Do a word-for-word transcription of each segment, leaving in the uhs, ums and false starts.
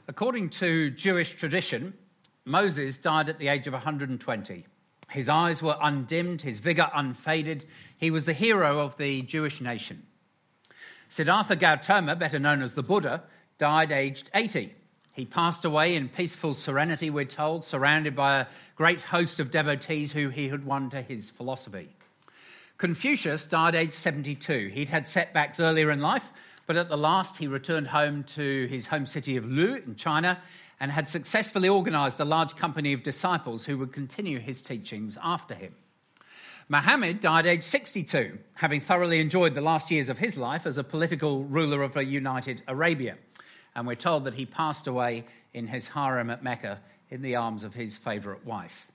According to Jewish tradition, Moses died at the age of one hundred twenty. His eyes were undimmed, his vigour unfaded. He was the hero of the Jewish nation. Siddhartha Gautama, better known as the Buddha, died aged eighty. He passed away in peaceful serenity, we're told, surrounded by a great host of devotees who he had won to his philosophy. Confucius died aged seventy-two. He'd had setbacks earlier in life, but at the last he returned home to his home city of Lu in China and had successfully organised a large company of disciples who would continue his teachings after him. Muhammad died aged sixty-two, having thoroughly enjoyed the last years of his life as a political ruler of a united Arabia. And we're told that he passed away in his harem at Mecca in the arms of his favourite wife.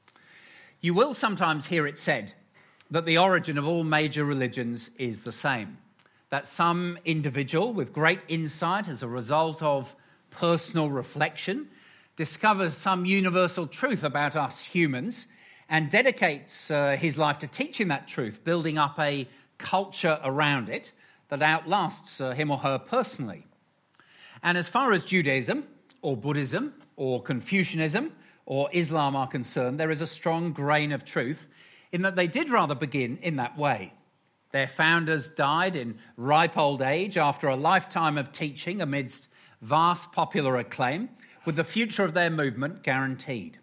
You will sometimes hear it said that the origin of all major religions is the same, that some individual with great insight as a result of personal reflection discovers some universal truth about us humans and dedicates uh, his life to teaching that truth, building up a culture around it that outlasts uh, him or her personally. And as far as Judaism or Buddhism or Confucianism or Islam are concerned, there is a strong grain of truth in that they did rather begin in that way. Their founders died in ripe old age after a lifetime of teaching amidst vast popular acclaim, with the future of their movement guaranteed.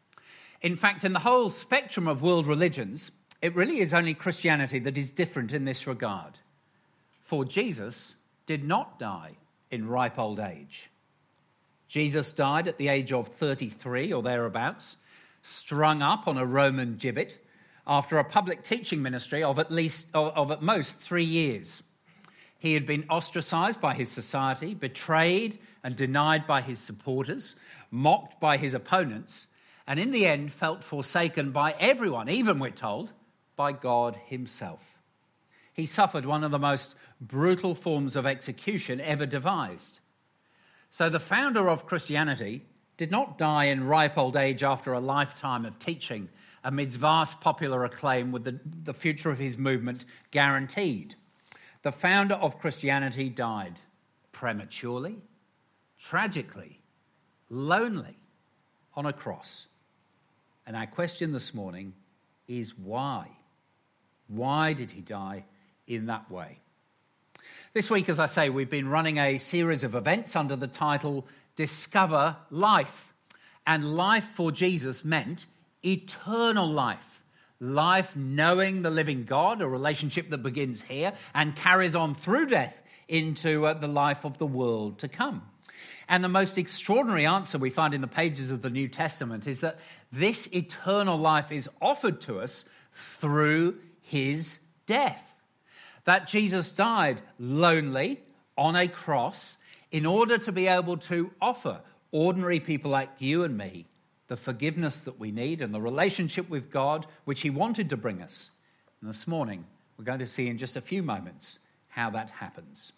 In fact, in the whole spectrum of world religions, it really is only Christianity that is different in this regard. For Jesus did not die in ripe old age. Jesus died at the age of thirty-three or thereabouts, strung up on a Roman gibbet, after a public teaching ministry of at least, of, of at most three years. He had been ostracised by his society, betrayed and denied by his supporters, mocked by his opponents, and in the end felt forsaken by everyone, even, we're told, by God himself. He suffered one of the most brutal forms of execution ever devised. So the founder of Christianity did not die in ripe old age after a lifetime of teaching amidst vast popular acclaim, with the, the future of his movement guaranteed. The founder of Christianity died prematurely, tragically, lonely, on a cross. And our question this morning is why? Why did he die in that way? This week, as I say, we've been running a series of events under the title Discover Life. And life for Jesus meant eternal life. Life knowing the living God, a relationship that begins here and carries on through death into uh, the life of the world to come. And the most extraordinary answer we find in the pages of the New Testament is that this eternal life is offered to us through his death. That Jesus died lonely on a cross in order to be able to offer ordinary people like you and me the forgiveness that we need and the relationship with God which he wanted to bring us. And this morning, we're going to see in just a few moments how that happens.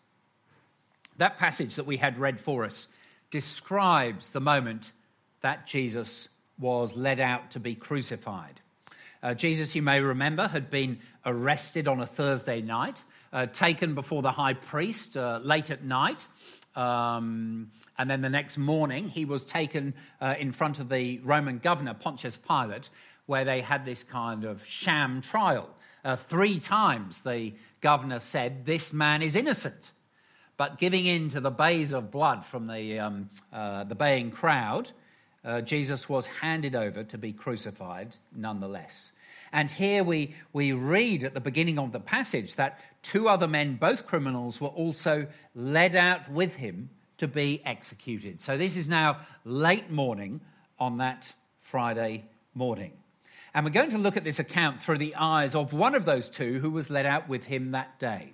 That passage that we had read for us describes the moment that Jesus was led out to be crucified. Uh, Jesus, you may remember, had been arrested on a Thursday night, uh, taken before the high priest uh, late at night, Um, and then the next morning he was taken uh, in front of the Roman governor, Pontius Pilate, where they had this kind of sham trial. Uh, three times the governor said, "This man is innocent." But giving in to the bays of blood from the, um, uh, the baying crowd, uh, Jesus was handed over to be crucified nonetheless. And here we, we read at the beginning of the passage that two other men, both criminals, were also led out with him to be executed. So this is now late morning on that Friday morning. And we're going to look at this account through the eyes of one of those two who was led out with him that day.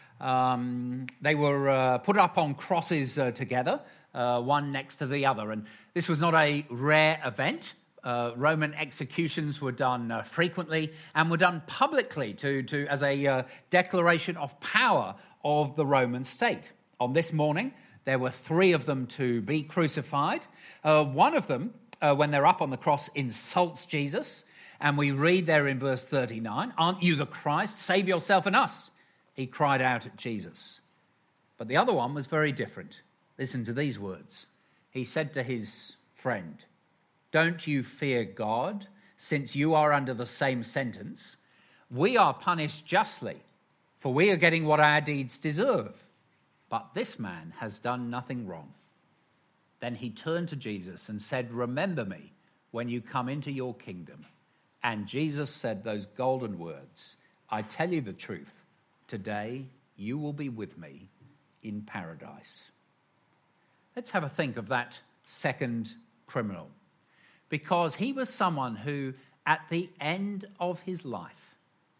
Um, they were uh, put up on crosses uh, together, uh, one next to the other. And this was not a rare event. Uh, Roman executions were done uh, frequently and were done publicly to, to as a uh, declaration of power of the Roman state. On this morning, there were three of them to be crucified. Uh, one of them, uh, when they're up on the cross, insults Jesus. And we read there in verse thirty-nine, "Aren't you the Christ? Save yourself and us," he cried out at Jesus. But the other one was very different. Listen to these words. he said to his friend, "Don't you fear God, since you are under the same sentence? We are punished justly, for we are getting what our deeds deserve. But this man has done nothing wrong." Then he turned to Jesus and said, "Remember me when you come into your kingdom." And Jesus said those golden words, "I tell you the truth, today you will be with me in paradise." Let's have a think of that second criminal, because he was someone who, at the end of his life,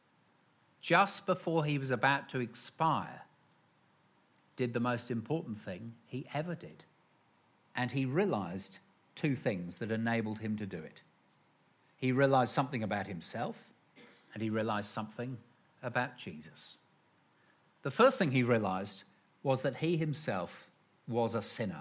just before he was about to expire, did the most important thing he ever did. And he realized two things that enabled him to do it. He realized something about himself, and he realized something about Jesus. The first thing he realized was that he himself was a sinner.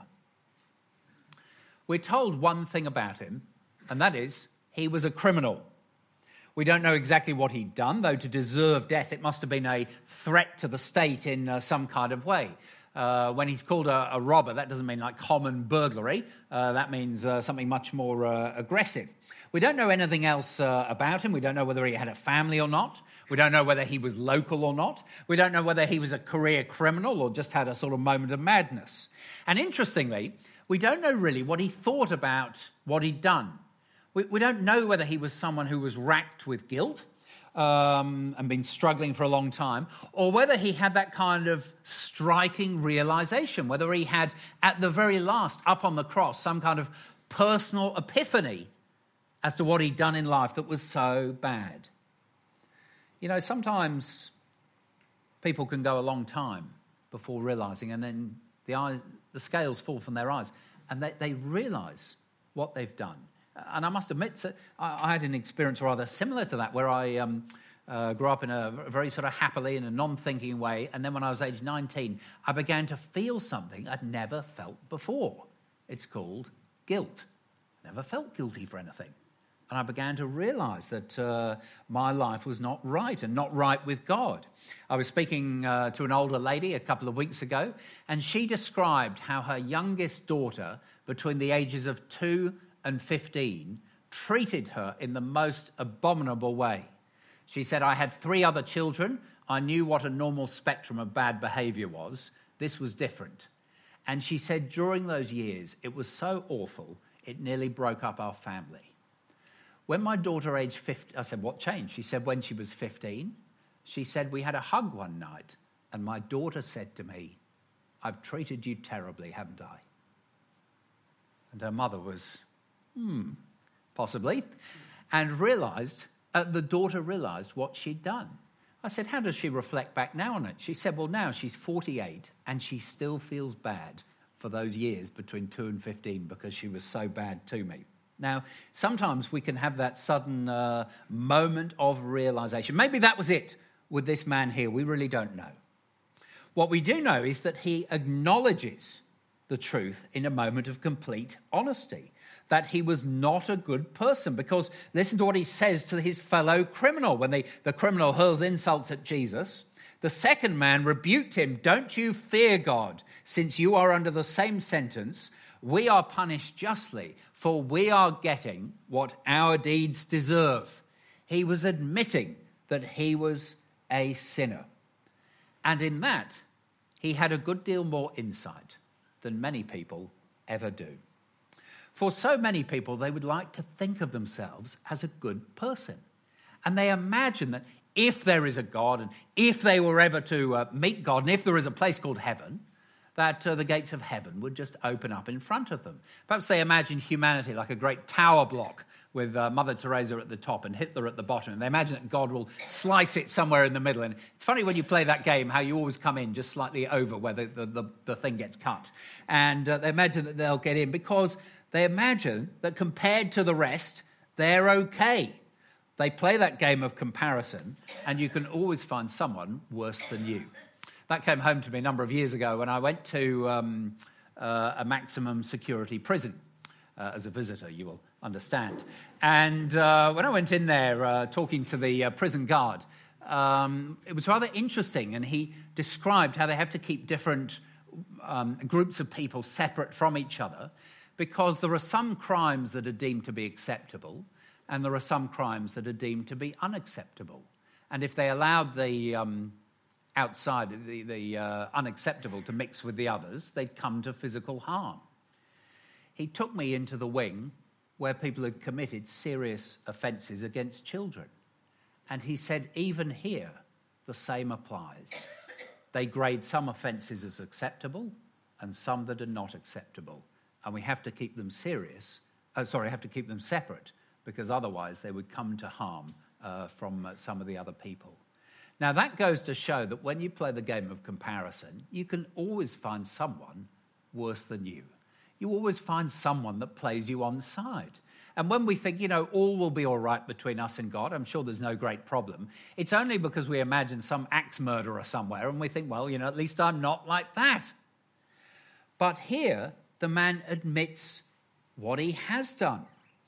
We're told one thing about him, and that is he was a criminal. We don't know exactly what he'd done, though to deserve death it must have been a threat to the state in uh, some kind of way. Uh, when he's called a, a robber, that doesn't mean like common burglary. Uh, that means uh, something much more uh, aggressive. We don't know anything else uh, about him. We don't know whether he had a family or not. We don't know whether he was local or not. We don't know whether he was a career criminal or just had a sort of moment of madness. And interestingly, we don't know really what he thought about what he'd done. We, we don't know whether he was someone who was racked with guilt um, and been struggling for a long time, or whether he had that kind of striking realization, whether he had, at the very last, up on the cross, some kind of personal epiphany as to what he'd done in life that was so bad. You know, sometimes people can go a long time before realizing, and then the eyes, the scales fall from their eyes, and they, they realize what they've done. And I must admit, I had an experience rather similar to that, where I um, uh, grew up in a very sort of happily, in a non-thinking way, and then when I was age nineteen, I began to feel something I'd never felt before. It's called guilt. I never felt guilty for anything. And I began to realize that uh, my life was not right and not right with God. I was speaking uh, to an older lady a couple of weeks ago, and she described how her youngest daughter, between the ages of two and fifteen, treated her in the most abominable way. She said, "I had three other children. I knew what a normal spectrum of bad behavior was. This was different." And she said during those years, it was so awful, it nearly broke up our family. When my daughter aged fifteen, I said, "What changed?" She said, when she was fifteen, she said, "We had a hug one night, and my daughter said to me, 'I've treated you terribly, haven't I?'" And her mother was, hmm, possibly, and realized, uh, the daughter realized what she'd done. I said, "How does she reflect back now on it?" She said, "Well, now she's forty-eight, and she still feels bad for those years between two and fifteen because she was so bad to me." Now, sometimes we can have that sudden uh, moment of realization. Maybe that was it with this man here. We really don't know. What we do know is that he acknowledges the truth in a moment of complete honesty, that he was not a good person, because listen to what he says to his fellow criminal. When the, the criminal hurls insults at Jesus, the second man rebuked him, "Don't you fear God, since you are under the same sentence? We are punished justly, for we are getting what our deeds deserve." He was admitting that he was a sinner. And in that, he had a good deal more insight than many people ever do. For so many people, they would like to think of themselves as a good person. And they imagine that if there is a God, and if they were ever to uh, meet God, and if there is a place called heaven, that uh, the gates of heaven would just open up in front of them. Perhaps they imagine humanity like a great tower block with uh, Mother Teresa at the top and Hitler at the bottom. And they imagine that God will slice it somewhere in the middle. And it's funny when you play that game how you always come in just slightly over where the, the, the, the thing gets cut. And uh, they imagine that they'll get in because they imagine that compared to the rest, they're okay. They play that game of comparison, and you can always find someone worse than you. That came home to me a number of years ago when I went to um, uh, a maximum security prison uh, as a visitor, you will understand. And uh, when I went in there uh, talking to the uh, prison guard, um, it was rather interesting, and he described how they have to keep different um, groups of people separate from each other. because there are some crimes that are deemed to be acceptable and there are some crimes that are deemed to be unacceptable. And if they allowed the um, outside, the, the uh, unacceptable to mix with the others, they'd come to physical harm. He took me into the wing where people had committed serious offences against children. And he said, even here, the same applies. They grade some offences as acceptable and some that are not acceptable. And we have to keep them serious, uh, sorry, have to keep them separate, because otherwise they would come to harm uh, from uh, some of the other people. Now, that goes to show that when you play the game of comparison, you can always find someone worse than you. You always find someone that plays you on side. And when we think, you know, all will be all right between us and God, I'm sure there's no great problem, it's only because we imagine some axe murderer somewhere and we think, well, you know, at least I'm not like that. But here, the man admits what he has done.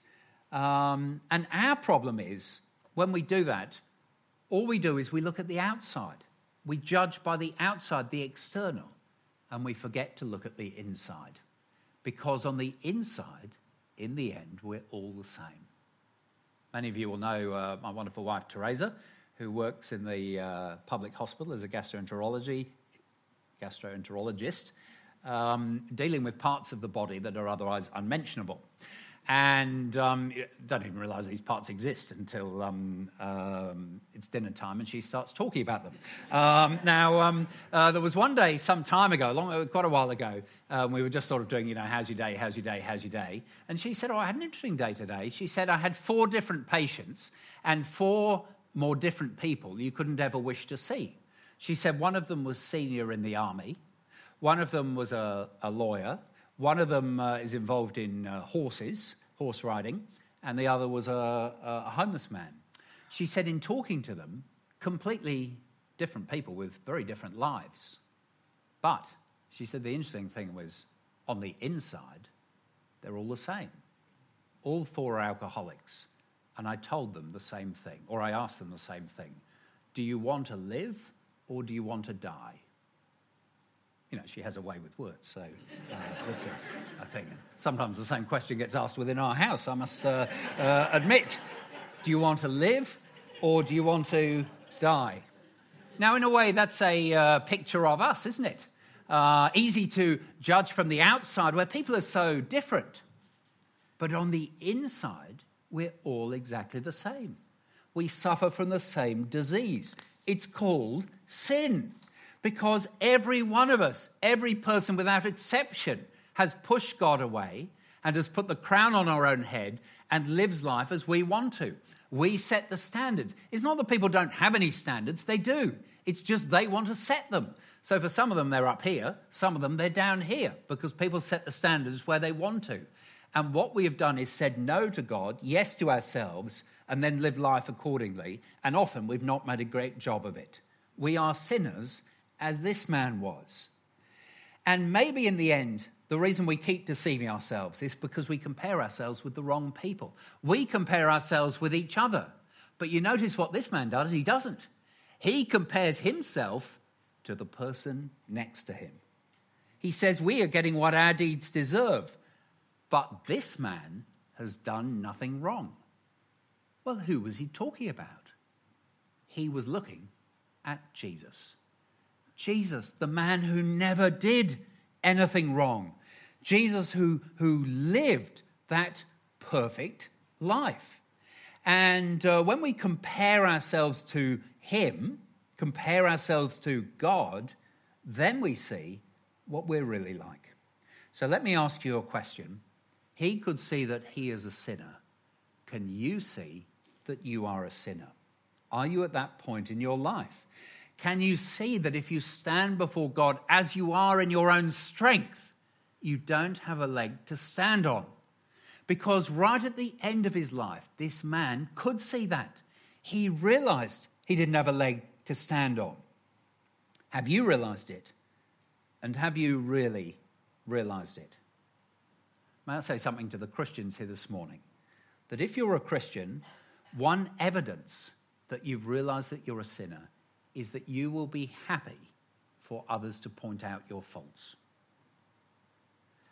Um, and our problem is, when we do that, all we do is we look at the outside. We judge by the outside, the external, and we forget to look at the inside. Because on the inside, in the end, we're all the same. Many of you will know uh, my wonderful wife, Teresa, who works in the uh, public hospital as a gastroenterology, gastroenterologist, um, dealing with parts of the body that are otherwise unmentionable. And um, you don't even realise these parts exist until um, um, it's dinner time and she starts talking about them. Um, now, um, uh, there was one day some time ago, long, quite a while ago, um, we were just sort of doing, you know, how's your day, how's your day, how's your day? And she said, oh, I had an interesting day today. She said, I had four different patients and four more different people you couldn't ever wish to see. She said one of them was senior in the army, one of them was a, a lawyer, one of them uh, is involved in uh, horses, horse riding, and the other was a, a homeless man. She said in talking to them, completely different people with very different lives. But she said the interesting thing was, on the inside, they're all the same. All four are alcoholics. And I told them the same thing, or I asked them the same thing. Do you want to live or do you want to die? You know, she has a way with words, so uh, that's a, a thing. Sometimes the same question gets asked within our house, I must uh, uh, admit. Do you want to live or do you want to die? Now, in a way, that's a uh, picture of us, isn't it? Uh, easy to judge from the outside where people are so different. But on the inside, we're all exactly the same. We suffer from the same disease. It's called sin. Because every one of us, every person without exception, has pushed God away and has put the crown on our own head and lives life as we want to. We set the standards. It's not that people don't have any standards, they do. It's just they want to set them. So for some of them, they're up here, some of them, they're down here, because people set the standards where they want to. And what we have done is said no to God, yes to ourselves, and then live life accordingly. And often we've not made a great job of it. We are sinners, as this man was. And maybe in the end, the reason we keep deceiving ourselves is because we compare ourselves with the wrong people. We compare ourselves with each other. But you notice what this man does, he doesn't. He compares himself to the person next to him. He says we are getting what our deeds deserve, but this man has done nothing wrong. Well, who was he talking about? He was looking at Jesus. Jesus, the man who never did anything wrong. Jesus who, who lived that perfect life. And uh, when we compare ourselves to him, compare ourselves to God, then we see what we're really like. So let me ask you a question. He could see that he is a sinner. Can you see that you are a sinner? Are you at that point in your life? Can you see that if you stand before God as you are in your own strength, you don't have a leg to stand on? Because right at the end of his life, this man could see that. He realized he didn't have a leg to stand on. Have you realized it? And have you really realized it? May I say something to the Christians here this morning? That if you're a Christian, one evidence that you've realized that you're a sinner is that you will be happy for others to point out your faults.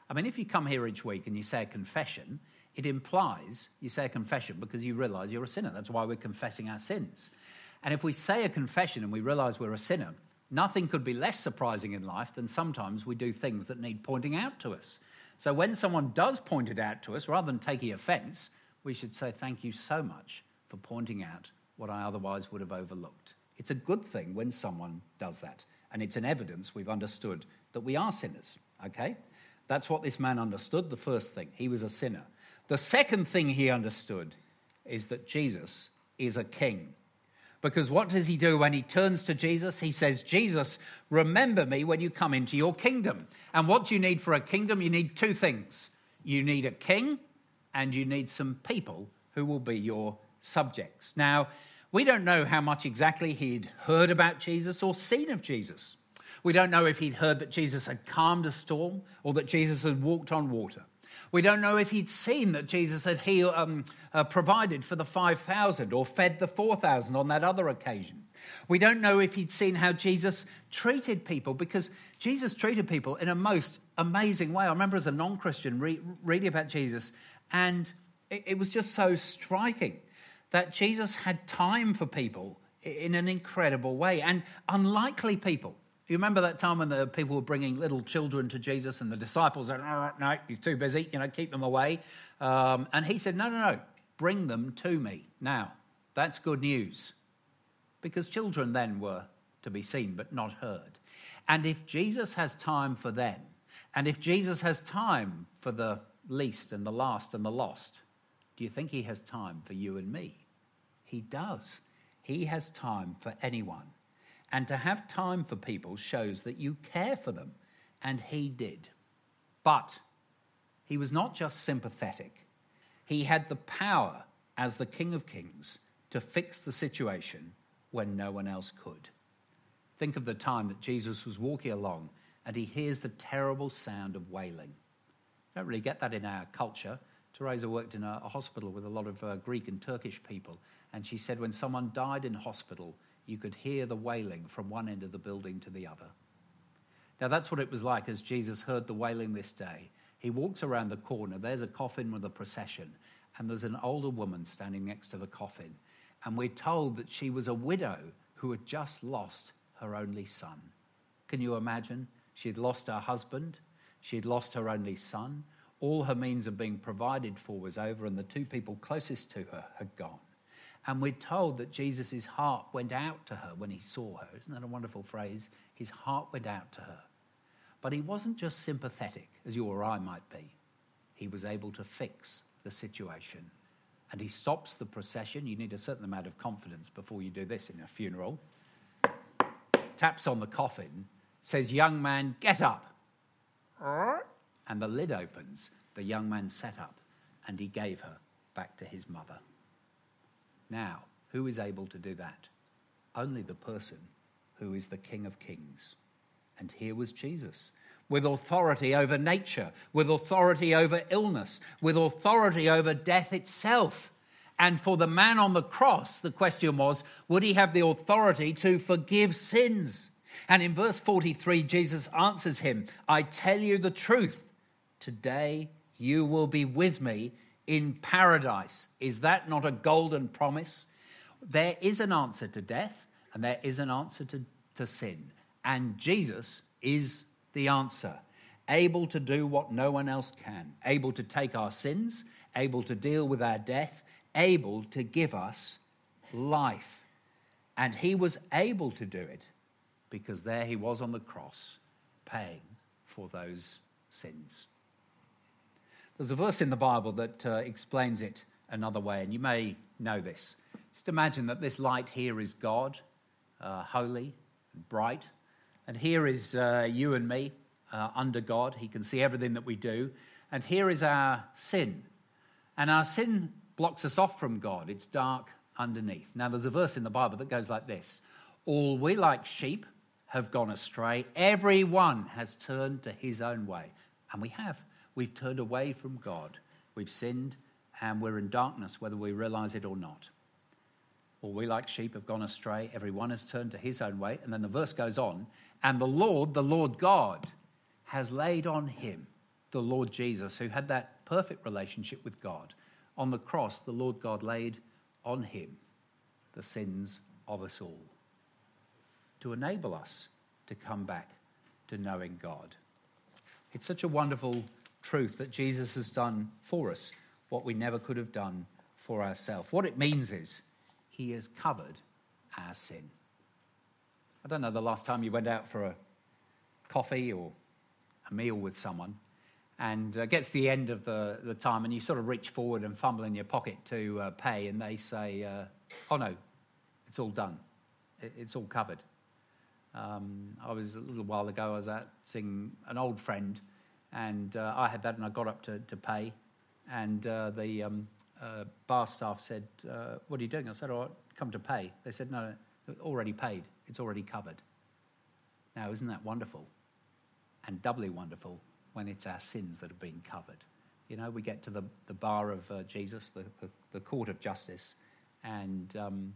I mean, if you come here each week and you say a confession, it implies you say a confession because you realise you're a sinner. That's why we're confessing our sins. And if we say a confession and we realise we're a sinner, nothing could be less surprising in life than sometimes we do things that need pointing out to us. So when someone does point it out to us, rather than taking offence, we should say, thank you so much for pointing out what I otherwise would have overlooked. It's a good thing when someone does that. And it's an evidence we've understood that we are sinners, okay? That's what this man understood, the first thing. He was a sinner. The second thing he understood is that Jesus is a king. Because what does he do when he turns to Jesus? He says, Jesus, remember me when you come into your kingdom. And what do you need for a kingdom? You need two things. You need a king and you need some people who will be your subjects. Now, we don't know how much exactly he'd heard about Jesus or seen of Jesus. We don't know if he'd heard that Jesus had calmed a storm or that Jesus had walked on water. We don't know if he'd seen that Jesus had healed, um, uh, provided for the five thousand or fed the four thousand on that other occasion. We don't know if he'd seen how Jesus treated people, because Jesus treated people in a most amazing way. I remember as a non-Christian re- reading about Jesus, and it, it was just so striking that Jesus had time for people in an incredible way, and unlikely people. You remember that time when the people were bringing little children to Jesus and the disciples said, oh, no, he's too busy, you know, keep them away. Um, and he said, no, no, no, bring them to me. Now, that's good news, because children then were to be seen but not heard. And if Jesus has time for them, and if Jesus has time for the least and the last and the lost, do you think he has time for you and me? He does. He has time for anyone. And to have time for people shows that you care for them, and he did. But he was not just sympathetic. He had the power as the King of Kings to fix the situation when no one else could. Think of the time that Jesus was walking along and he hears the terrible sound of wailing. Don't really get that in our culture. Teresa worked in a, a hospital with a lot of uh, Greek and Turkish people, and she said when someone died in hospital, you could hear the wailing from one end of the building to the other. Now that's what it was like as Jesus heard the wailing this day. He walks around the corner, there's a coffin with a procession, and there's an older woman standing next to the coffin. And we're told that she was a widow who had just lost her only son. Can you imagine? She had lost her husband, she had lost her only son, all her means of being provided for was over, and the two people closest to her had gone. And we're told that Jesus' heart went out to her when he saw her. Isn't that a wonderful phrase? His heart went out to her. But he wasn't just sympathetic, as you or I might be. He was able to fix the situation. And he stops the procession. You need a certain amount of confidence before you do this in a funeral. Taps on the coffin, says, young man, get up. And the lid opens. The young man sat up, and he gave her back to his mother. Now, who is able to do that? Only the person who is the King of Kings. And here was Jesus, with authority over nature, with authority over illness, with authority over death itself. And for the man on the cross, the question was, would he have the authority to forgive sins? And in verse forty-three, Jesus answers him, I tell you the truth, today you will be with me in paradise. Is that not a golden promise? There is an answer to death, and there is an answer to, to sin. And Jesus is the answer, able to do what no one else can, able to take our sins, able to deal with our death, able to give us life. And he was able to do it because there he was on the cross, paying for those sins. There's a verse in the Bible that uh, explains it another way, and you may know this. Just imagine that this light here is God, uh, holy and bright, and here is uh, you and me uh, under God. He can see everything that we do, and here is our sin, and our sin blocks us off from God. It's dark underneath. Now, there's a verse in the Bible that goes like this. All we like sheep have gone astray. Everyone has turned to his own way, and we have. We've turned away from God. We've sinned and we're in darkness, whether we realize it or not. All we like sheep have gone astray. Everyone has turned to his own way. And then the verse goes on. And the Lord, the Lord God, has laid on him the Lord Jesus, who had that perfect relationship with God. On the cross, the Lord God laid on him the sins of us all to enable us to come back to knowing God. It's such a wonderful truth that Jesus has done for us what we never could have done for ourselves. What it means is he has covered our sin. I don't know the last time you went out for a coffee or a meal with someone and uh, gets to the end of the, the time and you sort of reach forward and fumble in your pocket to uh, pay and they say, uh, oh no, it's all done. It, it's all covered. Um, I was a little while ago, I was out seeing an old friend and uh, I had that and I got up to, to pay and uh, the um, uh, bar staff said, uh, what are you doing? I said, oh, I've come to pay. They said, no, no, already paid. It's already covered. Now, isn't that wonderful? And doubly wonderful when it's our sins that have been covered. You know, we get to the, the bar of uh, Jesus, the, the, the court of justice, and um,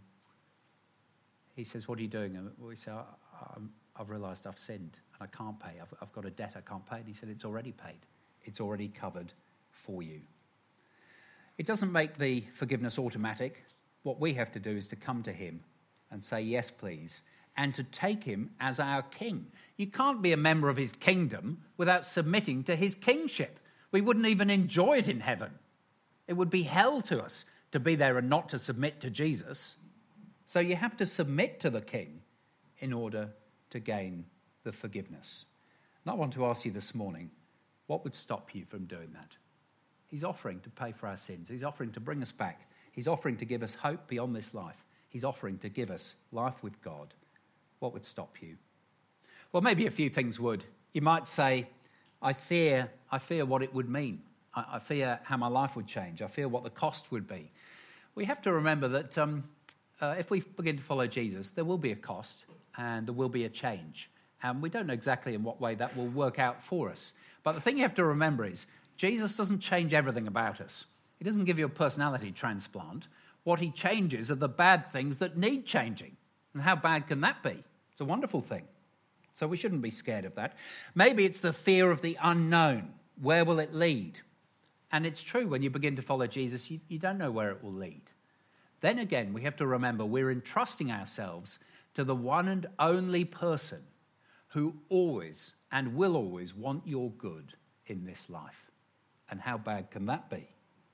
he says, what are you doing? And we say, I'm, I've realised I've sinned and I can't pay. I've, I've got a debt I can't pay. And he said, it's already paid. It's already covered for you. It doesn't make the forgiveness automatic. What we have to do is to come to him and say, yes, please, and to take him as our king. You can't be a member of his kingdom without submitting to his kingship. We wouldn't even enjoy it in heaven. It would be hell to us to be there and not to submit to Jesus. So you have to submit to the king in order to gain the forgiveness. And I want to ask you this morning, what would stop you from doing that? He's offering to pay for our sins. He's offering to bring us back. He's offering to give us hope beyond this life. He's offering to give us life with God. What would stop you? Well, maybe a few things would. You might say, I fear, I fear what it would mean. I, I fear how my life would change. I fear what the cost would be. We have to remember that um, uh, if we begin to follow Jesus, there will be a cost and there will be a change. And we don't know exactly in what way that will work out for us. But the thing you have to remember is Jesus doesn't change everything about us. He doesn't give you a personality transplant. What he changes are the bad things that need changing. And how bad can that be? It's a wonderful thing. So we shouldn't be scared of that. Maybe it's the fear of the unknown. Where will it lead? And it's true, when you begin to follow Jesus, you, you don't know where it will lead. Then again, we have to remember we're entrusting ourselves to the one and only person who always and will always want your good in this life. And how bad can that be?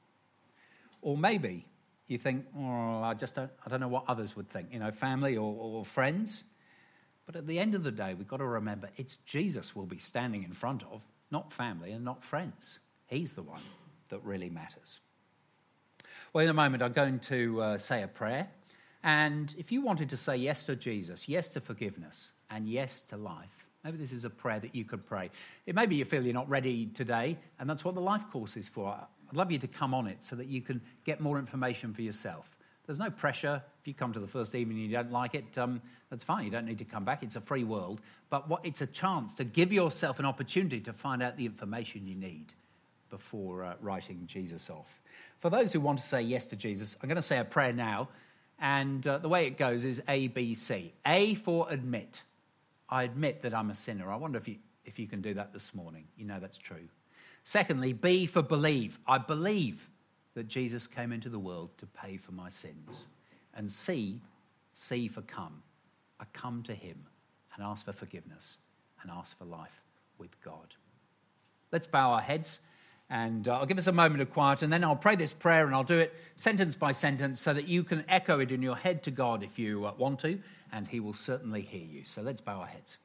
Or maybe you think, oh, I just don't, I don't know what others would think, you know, family or, or friends. But at the end of the day, we've got to remember it's Jesus we'll be standing in front of, not family and not friends. He's the one that really matters. Well, in a moment, I'm going to uh, say a prayer. And if you wanted to say yes to Jesus, yes to forgiveness, and yes to life, maybe this is a prayer that you could pray. It may be you feel you're not ready today, and that's what the life course is for. I'd love you to come on it so that you can get more information for yourself. There's no pressure. If you come to the first evening and you don't like it, um, that's fine. You don't need to come back. It's a free world. But what, it's a chance to give yourself an opportunity to find out the information you need before uh, writing Jesus off. For those who want to say yes to Jesus, I'm going to say a prayer now. And uh, the way it goes is A, B, C. A for admit. I admit that I'm a sinner. I wonder if you, if you can do that this morning. You know that's true. Secondly, B for believe. I believe that Jesus came into the world to pay for my sins. And C, C for come. I come to him and ask for forgiveness and ask for life with God. Let's bow our heads and uh, I'll give us a moment of quiet and then I'll pray this prayer and I'll do it sentence by sentence so that you can echo it in your head to God if you uh, want to, and he will certainly hear you. So let's bow our heads.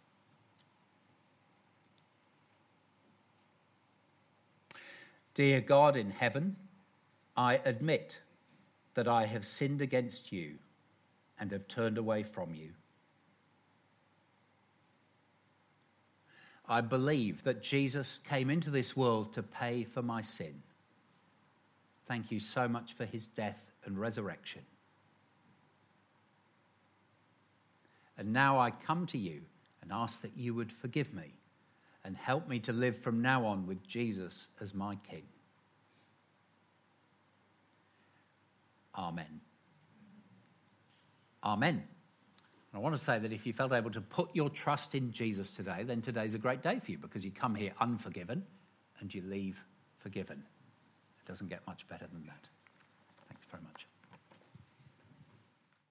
Dear God in heaven, I admit that I have sinned against you and have turned away from you. I believe that Jesus came into this world to pay for my sin. Thank you so much for his death and resurrection. And now I come to you and ask that you would forgive me and help me to live from now on with Jesus as my King. Amen. Amen. I want to say that if you felt able to put your trust in Jesus today, then today's a great day for you because you come here unforgiven and you leave forgiven. It doesn't get much better than that.